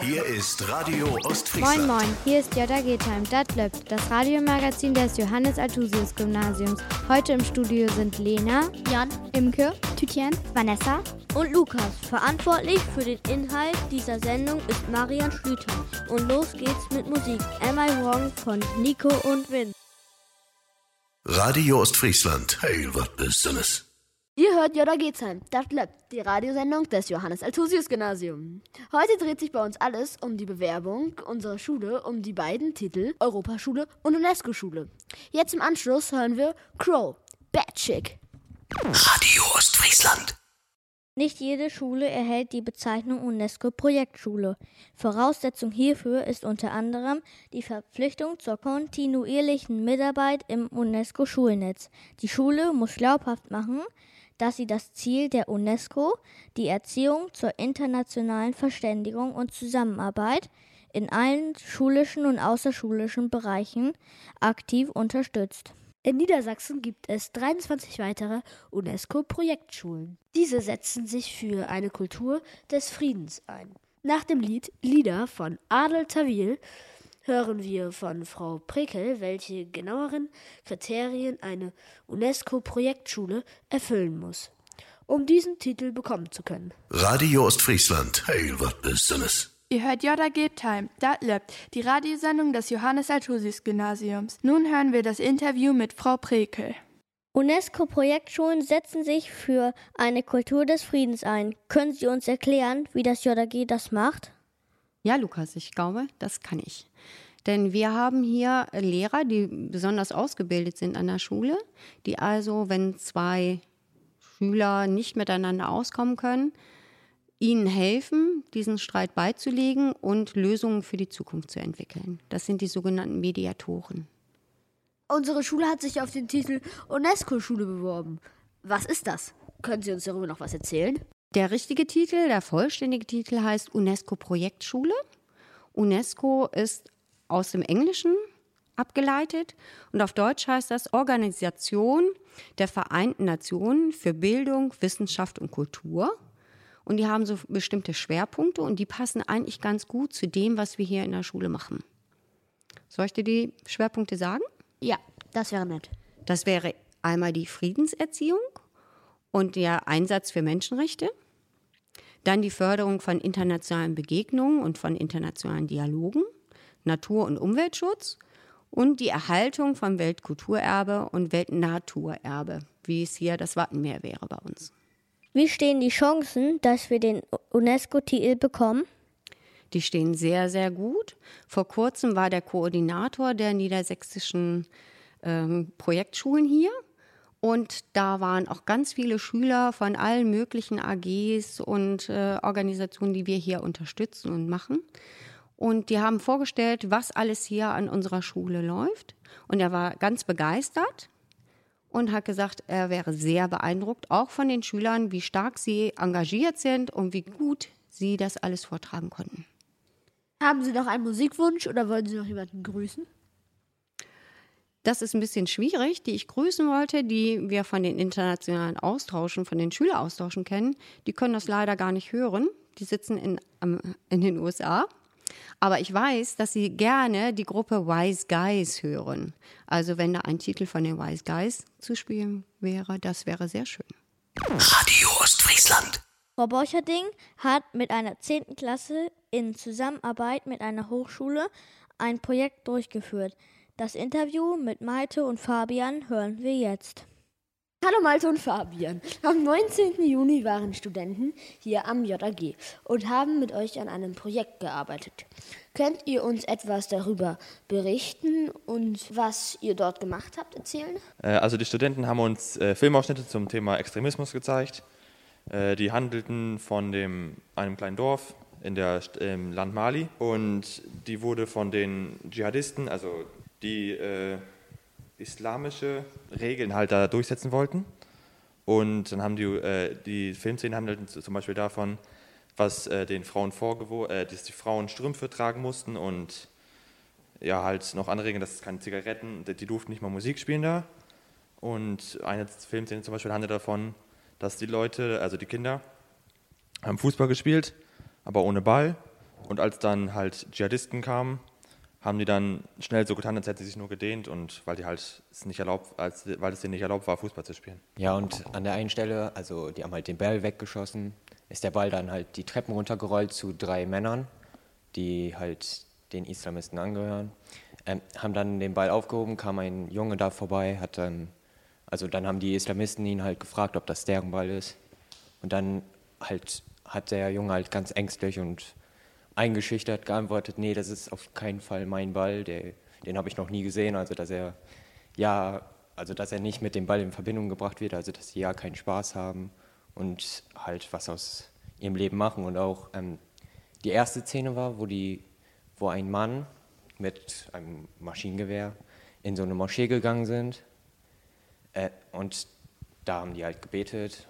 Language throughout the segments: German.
Hier ist Radio Moin Ostfriesland. Moin, hier ist JG Time, das läuft, das Radiomagazin des Johannes-Althusius-Gymnasiums. Heute im Studio sind Lena, Jan, Imke, Tütjen, Vanessa und Lukas. Verantwortlich für den Inhalt dieser Sendung ist Marian Schlüter. Und los geht's mit Musik. Am I Wrong von Nico und Vin. Radio Ostfriesland. Hey, was Besonderes. Ihr hört JG Time, das läuft, die Radiosendung des Johannes-Althusius-Gymnasiums. Heute dreht sich bei uns alles um die Bewerbung unserer Schule um die beiden Titel Europaschule und UNESCO-Schule. Jetzt im Anschluss hören wir Crow, Bad Chick. Radio Ostfriesland. Nicht jede Schule erhält die Bezeichnung UNESCO-Projektschule. Voraussetzung hierfür ist unter anderem die Verpflichtung zur kontinuierlichen Mitarbeit im UNESCO-Schulnetz. Die Schule muss glaubhaft machen, dass sie das Ziel der UNESCO, die Erziehung zur internationalen Verständigung und Zusammenarbeit in allen schulischen und außerschulischen Bereichen aktiv unterstützt. In Niedersachsen gibt es 23 weitere UNESCO-Projektschulen. Diese setzen sich für eine Kultur des Friedens ein. Nach dem Lied Lieder von Adel Tawil hören wir von Frau Prekel, welche genaueren Kriterien eine UNESCO-Projektschule erfüllen muss, um diesen Titel bekommen zu können. Radio Ostfriesland. Hey, was Besonderes. Ihr hört JG Time, das läuft, die Radiosendung des Johannes-Althusius-Gymnasiums. Nun hören wir das Interview mit Frau Prekel. UNESCO-Projektschulen setzen sich für eine Kultur des Friedens ein. Können Sie uns erklären, wie das JG das macht? Ja, Lukas, ich glaube, das kann ich. Denn wir haben hier Lehrer, die besonders ausgebildet sind an der Schule, die also, wenn zwei Schüler nicht miteinander auskommen können, ihnen helfen, diesen Streit beizulegen und Lösungen für die Zukunft zu entwickeln. Das sind die sogenannten Mediatoren. Unsere Schule hat sich auf den Titel UNESCO-Schule beworben. Was ist das? Können Sie uns darüber noch was erzählen? Der richtige Titel, der vollständige Titel heißt UNESCO-Projektschule. UNESCO ist aus dem Englischen abgeleitet und auf Deutsch heißt das Organisation der Vereinten Nationen für Bildung, Wissenschaft und Kultur. Und die haben so bestimmte Schwerpunkte und die passen eigentlich ganz gut zu dem, was wir hier in der Schule machen. Soll ich dir die Schwerpunkte sagen? Ja, das wäre nett. Das wäre einmal die Friedenserziehung und der Einsatz für Menschenrechte. Dann die Förderung von internationalen Begegnungen und von internationalen Dialogen, Natur- und Umweltschutz und die Erhaltung von Weltkulturerbe und Weltnaturerbe, wie es hier das Wattenmeer wäre bei uns. Wie stehen die Chancen, dass wir den UNESCO-Titel bekommen? Die stehen sehr, sehr gut. Vor kurzem war der Koordinator der niedersächsischen Projektschulen hier. Und da waren auch ganz viele Schüler von allen möglichen AGs und Organisationen, die wir hier unterstützen und machen. Und die haben vorgestellt, was alles hier an unserer Schule läuft. Und er war ganz begeistert und hat gesagt, er wäre sehr beeindruckt, auch von den Schülern, wie stark sie engagiert sind und wie gut sie das alles vortragen konnten. Haben Sie noch einen Musikwunsch oder wollen Sie noch jemanden grüßen? Das ist ein bisschen schwierig, die ich grüßen wollte, die wir von den internationalen Austauschen, von den Schüleraustauschen kennen. Die können das leider gar nicht hören. Die sitzen in den USA. Aber ich weiß, dass sie gerne die Gruppe Wise Guys hören. Also wenn da ein Titel von den Wise Guys zu spielen wäre, das wäre sehr schön. Radio Ostfriesland. Frau Borcherding hat mit einer 10. Klasse in Zusammenarbeit mit einer Hochschule ein Projekt durchgeführt. Das Interview mit Malte und Fabian hören wir jetzt. Hallo Malte und Fabian. Am 19. Juni waren Studenten hier am JAG und haben mit euch an einem Projekt gearbeitet. Könnt ihr uns etwas darüber berichten und was ihr dort gemacht habt, erzählen? Also die Studenten haben uns Filmausschnitte zum Thema Extremismus gezeigt. Die handelten von einem kleinen Dorf im Land Mali und die wurde von den Dschihadisten, also die islamische Regeln halt da durchsetzen wollten. Und dann haben die Filmszenen handelten zum Beispiel davon, was den Frauen dass die Frauen Strümpfe tragen mussten und ja halt noch andere Regeln, dass es keine Zigaretten, die durften nicht mal Musik spielen da. Und eine Filmszene zum Beispiel handelt davon, dass die Leute, also die Kinder, haben Fußball gespielt, aber ohne Ball. Und als dann halt Dschihadisten kamen, haben die dann schnell so getan, als hätten sie sich nur gedehnt und weil die halt es nicht erlaubt, weil es denen nicht erlaubt war, Fußball zu spielen. Ja, und an der einen Stelle, also die haben halt den Ball weggeschossen, ist der Ball dann halt die Treppen runtergerollt zu 3 Männern, die halt den Islamisten angehören, haben dann den Ball aufgehoben, kam ein Junge da vorbei, dann haben die Islamisten ihn halt gefragt, ob das deren Ball ist. Und dann halt hat der Junge halt ganz ängstlich und eingeschüchtert geantwortet, nee, das ist auf keinen Fall mein Ball, den habe ich noch nie gesehen, dass er nicht mit dem Ball in Verbindung gebracht wird, also dass sie ja keinen Spaß haben und halt was aus ihrem Leben machen. Und auch die erste Szene war, wo ein Mann mit einem Maschinengewehr in so eine Moschee gegangen sind und da haben die halt gebetet.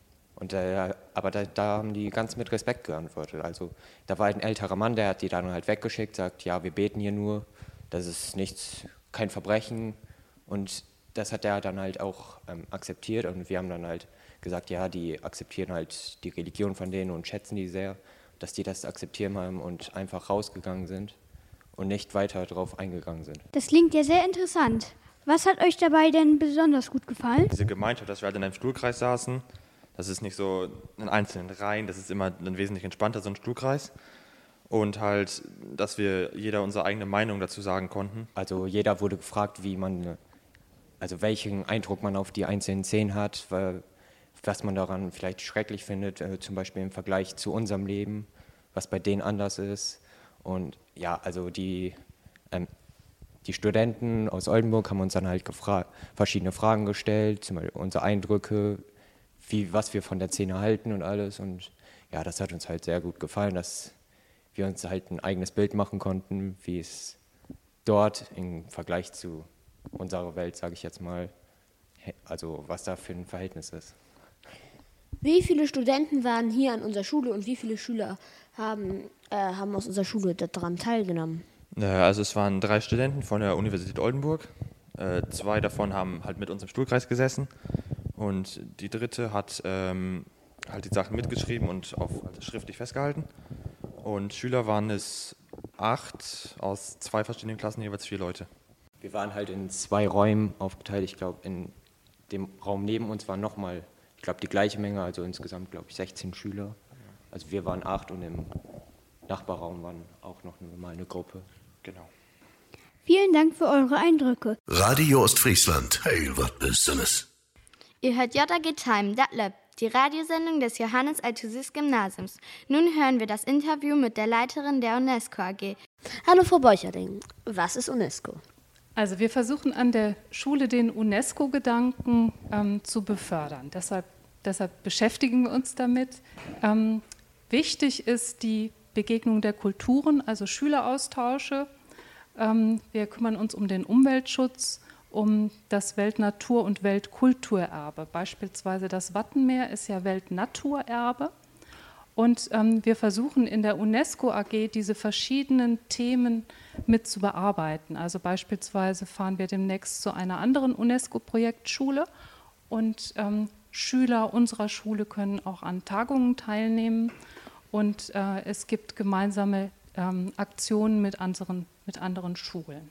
Aber da haben die ganz mit Respekt geantwortet. Also da war ein älterer Mann, der hat die dann halt weggeschickt, sagt, ja, wir beten hier nur, das ist kein Verbrechen. Und das hat der dann halt auch akzeptiert. Und wir haben dann halt gesagt, ja, die akzeptieren halt die Religion von denen und schätzen die sehr, dass die das akzeptieren haben und einfach rausgegangen sind und nicht weiter drauf eingegangen sind. Das klingt ja sehr interessant. Was hat euch dabei denn besonders gut gefallen? Diese Gemeinschaft, dass wir halt in einem Stuhlkreis saßen, das ist nicht so in einzelnen Reihen, das ist immer dann wesentlich entspannter, so ein Stuhlkreis. Und halt, dass wir jeder unsere eigene Meinung dazu sagen konnten. Also jeder wurde gefragt, welchen Eindruck man auf die einzelnen Szenen hat, was man daran vielleicht schrecklich findet, zum Beispiel im Vergleich zu unserem Leben, was bei denen anders ist. Und ja, also die Studenten aus Oldenburg haben uns dann halt verschiedene Fragen gestellt, zum Beispiel unsere Eindrücke, was wir von der Szene halten und alles. Und ja, das hat uns halt sehr gut gefallen, dass wir uns halt ein eigenes Bild machen konnten, wie es dort im Vergleich zu unserer Welt, sage ich jetzt mal, also was da für ein Verhältnis ist. Wie viele Studenten waren hier an unserer Schule und wie viele Schüler haben aus unserer Schule daran teilgenommen? Also es waren 3 Studenten von der Universität Oldenburg. 2 davon haben halt mit uns im Stuhlkreis gesessen. Und die dritte hat halt die Sachen mitgeschrieben und schriftlich festgehalten. Und Schüler waren es 8 aus 2 verschiedenen Klassen, jeweils 4 Leute. Wir waren halt in 2 Räumen aufgeteilt. Ich glaube, in dem Raum neben uns waren nochmal, ich glaube, die gleiche Menge, also insgesamt, glaube ich, 16 Schüler. Also wir waren 8 und im Nachbarraum waren auch noch mal eine Gruppe. Genau. Vielen Dank für eure Eindrücke. Radio Ostfriesland. Hey, was Besonderes. Ihr hört JG Time, dat löbt, die Radiosendung des Johannes Althusius Gymnasiums. Nun hören wir das Interview mit der Leiterin der UNESCO AG. Hallo Frau Borcherding, was ist UNESCO? Also wir versuchen an der Schule den UNESCO-Gedanken zu befördern. Deshalb beschäftigen wir uns damit. Wichtig ist die Begegnung der Kulturen, also Schüleraustausche. Wir kümmern uns um den Umweltschutz, um das Weltnatur- und Weltkulturerbe. Beispielsweise das Wattenmeer ist ja Weltnaturerbe. Und wir versuchen in der UNESCO AG diese verschiedenen Themen mit zu bearbeiten. Also beispielsweise fahren wir demnächst zu einer anderen UNESCO-Projektschule und Schüler unserer Schule können auch an Tagungen teilnehmen. Und es gibt gemeinsame Aktionen mit anderen Schulen.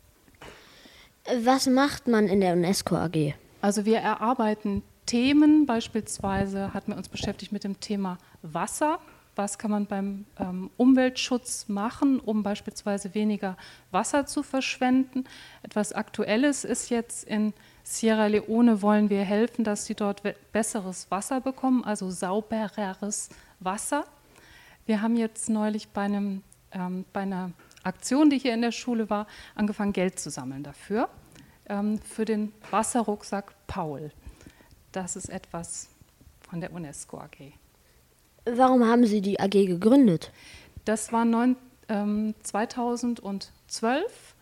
Was macht man in der UNESCO AG? Also wir erarbeiten Themen, beispielsweise hatten wir uns beschäftigt mit dem Thema Wasser. Was kann man beim Umweltschutz machen, um beispielsweise weniger Wasser zu verschwenden? Etwas Aktuelles ist jetzt in Sierra Leone, wollen wir helfen, dass sie dort besseres Wasser bekommen, also saubereres Wasser. Wir haben jetzt neulich bei einer Aktion, die hier in der Schule war, angefangen, Geld zu sammeln dafür, für den Wasserrucksack Paul. Das ist etwas von der UNESCO AG. Warum haben Sie die AG gegründet? Das war 2012.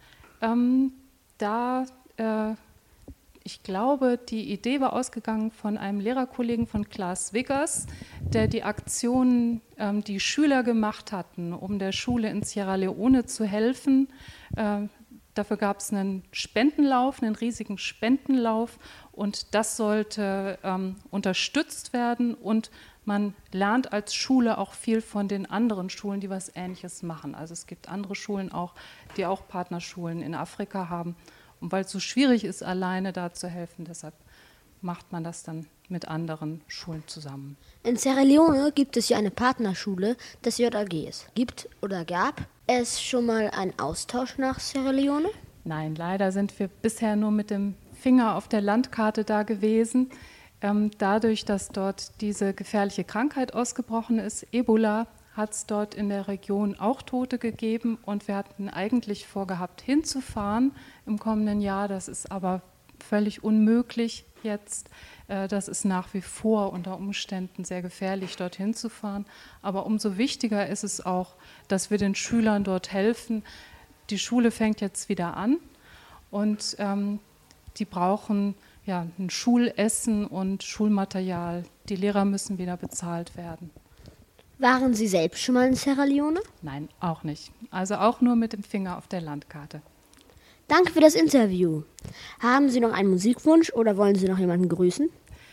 Ich glaube, die Idee war ausgegangen von einem Lehrerkollegen von Klaas Wiggers, der die Aktionen, die Schüler gemacht hatten, um der Schule in Sierra Leone zu helfen. Dafür gab es einen Spendenlauf, einen riesigen Spendenlauf und das sollte unterstützt werden und man lernt als Schule auch viel von den anderen Schulen, die was Ähnliches machen. Also es gibt andere Schulen auch, die auch Partnerschulen in Afrika haben. Und weil es so schwierig ist, alleine da zu helfen, deshalb macht man das dann mit anderen Schulen zusammen. In Sierra Leone gibt es ja eine Partnerschule des JAGs. Gibt oder gab es schon mal einen Austausch nach Sierra Leone? Nein, leider sind wir bisher nur mit dem Finger auf der Landkarte da gewesen. Dadurch, dass dort diese gefährliche Krankheit ausgebrochen ist, Ebola, hat es dort in der Region auch Tote gegeben. Und wir hatten eigentlich vorgehabt, hinzufahren im kommenden Jahr. Das ist aber völlig unmöglich jetzt. Das ist nach wie vor unter Umständen sehr gefährlich, dorthin zu fahren. Aber umso wichtiger ist es auch, dass wir den Schülern dort helfen. Die Schule fängt jetzt wieder an und die brauchen ja, ein Schulessen und Schulmaterial. Die Lehrer müssen wieder bezahlt werden. Waren Sie selbst schon mal in Sierra Leone? Nein, auch nicht. Also auch nur mit dem Finger auf der Landkarte. Danke für das Interview. Haben Sie noch einen Musikwunsch oder wollen Sie noch jemanden grüßen?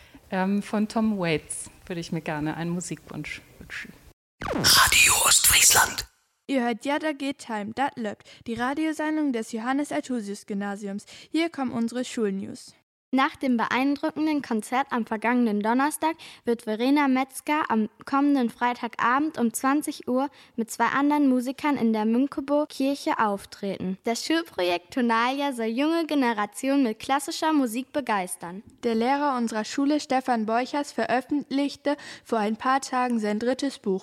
Von Tom Waits würde ich mir gerne einen Musikwunsch wünschen. Radio Ostfriesland. Ihr hört Ja, da geht Time, dat löbt, die Radiosendung des Johannes Althusius Gymnasiums. Hier kommen unsere Schulnews. Nach dem beeindruckenden Konzert am vergangenen Donnerstag wird Verena Metzger am kommenden Freitagabend um 20 Uhr mit 2 anderen Musikern in der Münkebo-Kirche auftreten. Das Schulprojekt Tonalia soll junge Generationen mit klassischer Musik begeistern. Der Lehrer unserer Schule, Stefan Borchers, veröffentlichte vor ein paar Tagen sein 3. Buch.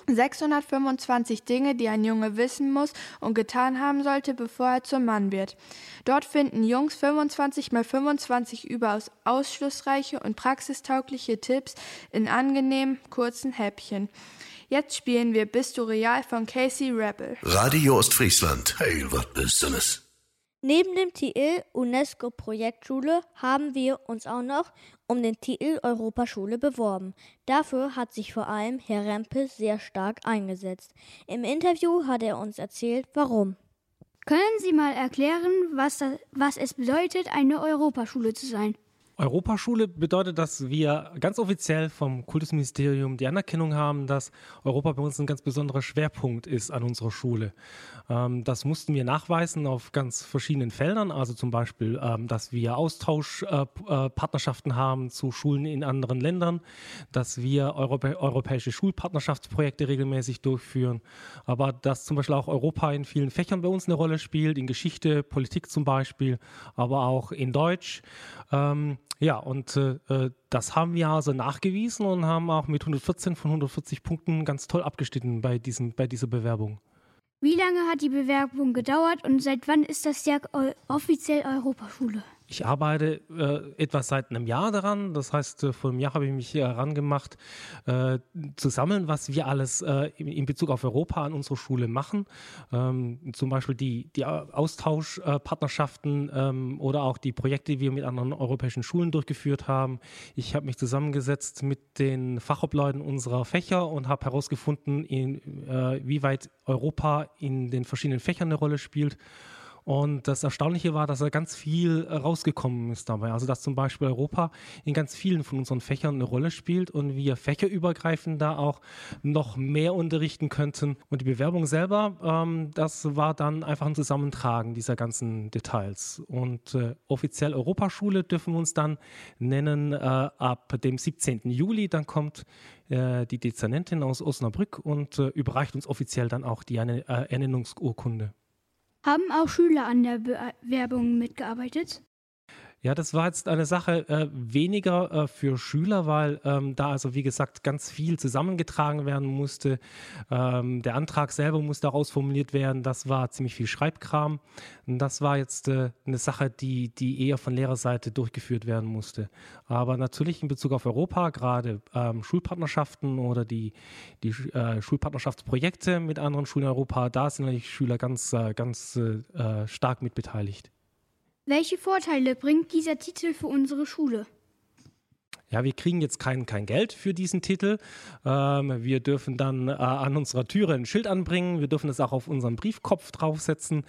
625 Dinge, die ein Junge wissen muss und getan haben sollte, bevor er zum Mann wird. Dort finden Jungs 25 x 25 überaus ausschlussreiche und praxistaugliche Tipps in angenehmen, kurzen Häppchen. Jetzt spielen wir Bist du real von Casey Rebel. Radio Ostfriesland. Hey, was Besonderes. Neben dem Titel UNESCO-Projektschule haben wir uns auch noch um den Titel Europaschule beworben. Dafür hat sich vor allem Herr Rempe sehr stark eingesetzt. Im Interview hat er uns erzählt, warum. Können Sie mal erklären, was es bedeutet, eine Europaschule zu sein? Europaschule bedeutet, dass wir ganz offiziell vom Kultusministerium die Anerkennung haben, dass Europa bei uns ein ganz besonderer Schwerpunkt ist an unserer Schule. Das mussten wir nachweisen auf ganz verschiedenen Feldern, also zum Beispiel, dass wir Austauschpartnerschaften haben zu Schulen in anderen Ländern, dass wir europäische Schulpartnerschaftsprojekte regelmäßig durchführen, aber dass zum Beispiel auch Europa in vielen Fächern bei uns eine Rolle spielt, in Geschichte, Politik zum Beispiel, aber auch in Deutsch. Ja, und das haben wir also nachgewiesen und haben auch mit 114 von 140 Punkten ganz toll abgeschnitten bei dieser Bewerbung. Wie lange hat die Bewerbung gedauert und seit wann ist das ja offiziell Europaschule? Ich arbeite etwa seit einem Jahr daran. Das heißt, vor einem Jahr habe ich mich herangemacht, zu sammeln, was wir alles in Bezug auf Europa an unserer Schule machen. Zum Beispiel die Austauschpartnerschaften oder auch die Projekte, die wir mit anderen europäischen Schulen durchgeführt haben. Ich habe mich zusammengesetzt mit den Fachobleuten unserer Fächer und habe herausgefunden, wie weit Europa in den verschiedenen Fächern eine Rolle spielt. Und das Erstaunliche war, dass da ganz viel rausgekommen ist dabei. Also dass zum Beispiel Europa in ganz vielen von unseren Fächern eine Rolle spielt und wir fächerübergreifend da auch noch mehr unterrichten könnten. Und die Bewerbung selber, das war dann einfach ein Zusammentragen dieser ganzen Details. Und offiziell Europaschule dürfen wir uns dann nennen ab dem 17. Juli. Dann kommt die Dezernentin aus Osnabrück und überreicht uns offiziell dann auch die Ernennungsurkunde. Haben auch Schüler an der Bewerbung mitgearbeitet? Ja, das war jetzt eine Sache weniger für Schüler, weil da also wie gesagt ganz viel zusammengetragen werden musste. Der Antrag selber musste auch ausformuliert werden. Das war ziemlich viel Schreibkram. Und das war jetzt eine Sache, die eher von Lehrerseite durchgeführt werden musste. Aber natürlich in Bezug auf Europa, gerade Schulpartnerschaften oder die Schulpartnerschaftsprojekte mit anderen Schulen in Europa, da sind natürlich Schüler ganz stark mit beteiligt. Welche Vorteile bringt dieser Titel für unsere Schule? Ja, wir kriegen jetzt kein Geld für diesen Titel. Wir dürfen dann an unserer Türe ein Schild anbringen. Wir dürfen es auch auf unseren Briefkopf draufsetzen.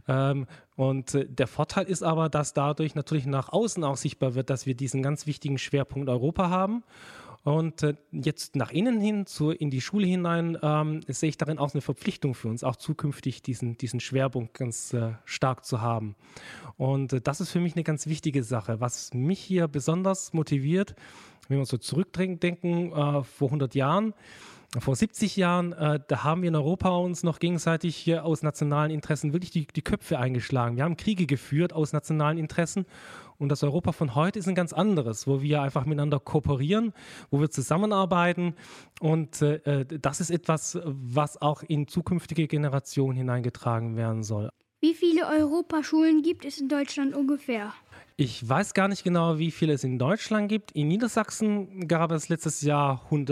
Und der Vorteil ist aber, dass dadurch natürlich nach außen auch sichtbar wird, dass wir diesen ganz wichtigen Schwerpunkt Europa haben. Und jetzt nach innen hin, in die Schule hinein, sehe ich darin auch eine Verpflichtung für uns, auch zukünftig diesen Schwerpunkt ganz stark zu haben. Und das ist für mich eine ganz wichtige Sache. Was mich hier besonders motiviert, wenn wir so zurückdenken, vor 100 Jahren, vor 70 Jahren, da haben wir in Europa uns noch gegenseitig hier aus nationalen Interessen wirklich die Köpfe eingeschlagen. Wir haben Kriege geführt aus nationalen Interessen und das Europa von heute ist ein ganz anderes, wo wir einfach miteinander kooperieren, wo wir zusammenarbeiten und das ist etwas, was auch in zukünftige Generationen hineingetragen werden soll. Wie viele Europaschulen gibt es in Deutschland ungefähr? Ich weiß gar nicht genau, wie viele es in Deutschland gibt. In Niedersachsen gab es letztes Jahr gut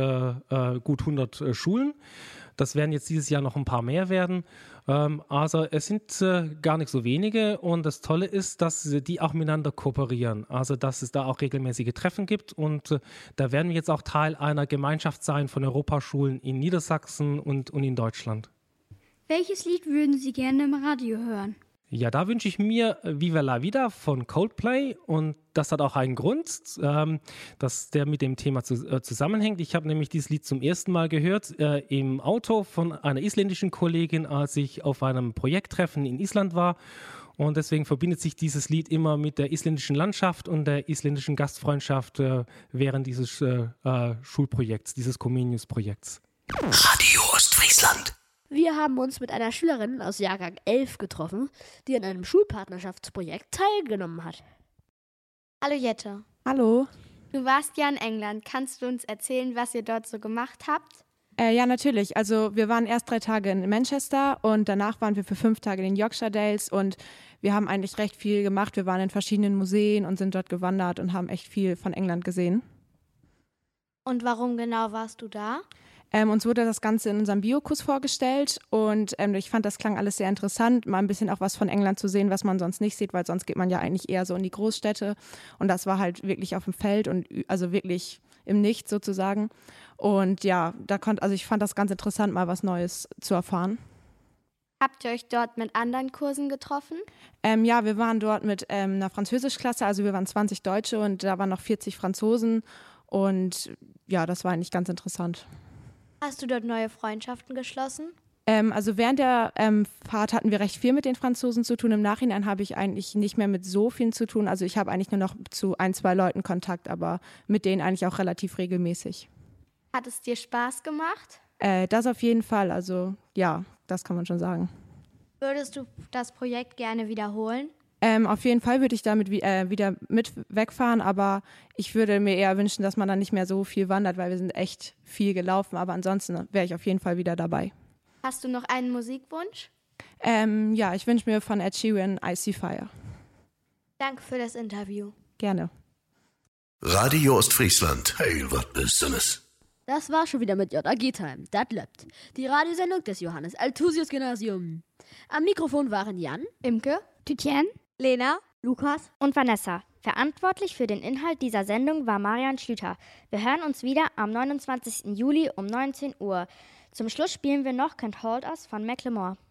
100 Schulen. Das werden jetzt dieses Jahr noch ein paar mehr werden. Also es sind gar nicht so wenige und das Tolle ist, dass die auch miteinander kooperieren. Also dass es da auch regelmäßige Treffen gibt und da werden wir jetzt auch Teil einer Gemeinschaft sein von Europaschulen in Niedersachsen und in Deutschland. Welches Lied würden Sie gerne im Radio hören? Ja, da wünsche ich mir Viva la Vida von Coldplay und das hat auch einen Grund, dass der mit dem Thema zusammenhängt. Ich habe nämlich dieses Lied zum ersten Mal gehört im Auto von einer isländischen Kollegin, als ich auf einem Projekttreffen in Island war und deswegen verbindet sich dieses Lied immer mit der isländischen Landschaft und der isländischen Gastfreundschaft während dieses Schulprojekts, dieses Comenius-Projekts. Radio Ostfriesland. Wir haben uns mit einer Schülerin aus Jahrgang 11 getroffen, die an einem Schulpartnerschaftsprojekt teilgenommen hat. Hallo Jette. Hallo. Du warst ja in England. Kannst du uns erzählen, was ihr dort so gemacht habt? Ja, natürlich. Also wir waren erst 3 Tage in Manchester und danach waren wir für 5 Tage in den Yorkshire Dales und wir haben eigentlich recht viel gemacht. Wir waren in verschiedenen Museen und sind dort gewandert und haben echt viel von England gesehen. Und warum genau warst du da? Uns wurde das Ganze in unserem Biokurs vorgestellt und ich fand, das klang alles sehr interessant, mal ein bisschen auch was von England zu sehen, was man sonst nicht sieht, weil sonst geht man ja eigentlich eher so in die Großstädte und das war halt wirklich auf dem Feld und also wirklich im Nichts sozusagen und ja, ich fand das ganz interessant, mal was Neues zu erfahren. Habt ihr euch dort mit anderen Kursen getroffen? Ja, wir waren dort mit einer Französischklasse, also wir waren 20 Deutsche und da waren noch 40 Franzosen und ja, das war eigentlich ganz interessant. Hast du dort neue Freundschaften geschlossen? Also während der Fahrt hatten wir recht viel mit den Franzosen zu tun. Im Nachhinein habe ich eigentlich nicht mehr mit so vielen zu tun. Also ich habe eigentlich nur noch zu 1, 2 Leuten Kontakt, aber mit denen eigentlich auch relativ regelmäßig. Hat es dir Spaß gemacht? Das auf jeden Fall. Also ja, das kann man schon sagen. Würdest du das Projekt gerne wiederholen? Auf jeden Fall würde ich damit wieder mit wegfahren, aber ich würde mir eher wünschen, dass man dann nicht mehr so viel wandert, weil wir sind echt viel gelaufen, aber ansonsten wäre ich auf jeden Fall wieder dabei. Hast du noch einen Musikwunsch? Ja, ich wünsche mir von Ed Sheeran I See Fire. Danke für das Interview. Gerne. Radio Ostfriesland, hey, was Besonderes. Das war schon wieder mit JAG Time, das läuft. Die Radiosendung des Johannes Althusius Gymnasium. Am Mikrofon waren Jan, Imke, Tütjen, Lena, Lukas und Vanessa. Verantwortlich für den Inhalt dieser Sendung war Marian Schlüter. Wir hören uns wieder am 29. Juli um 19 Uhr. Zum Schluss spielen wir noch Can't Hold Us von Macklemore.